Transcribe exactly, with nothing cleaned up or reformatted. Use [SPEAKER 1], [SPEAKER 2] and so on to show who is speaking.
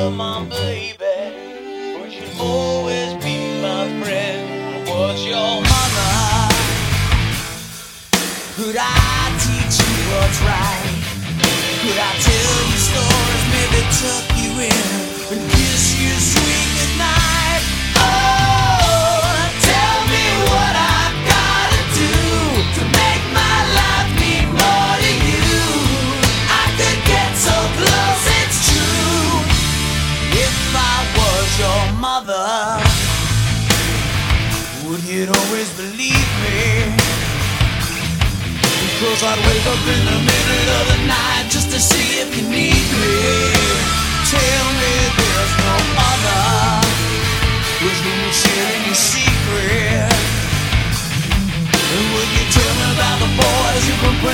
[SPEAKER 1] love my baby, would you always be my friend? Was your mother? Could I teach you what's right? Could I tell you stories, maybe tuck you in and kiss you sweet goodnight? Oh, tell me what I gotta do to make my life mean more to you. I could get so close, it's true. If I was your mother, would you always believe me? Because I'd wake up in the middle of the night just to see if you need me. Tell me there's no other who's gonna share any secret. And would you tell me about the boys you can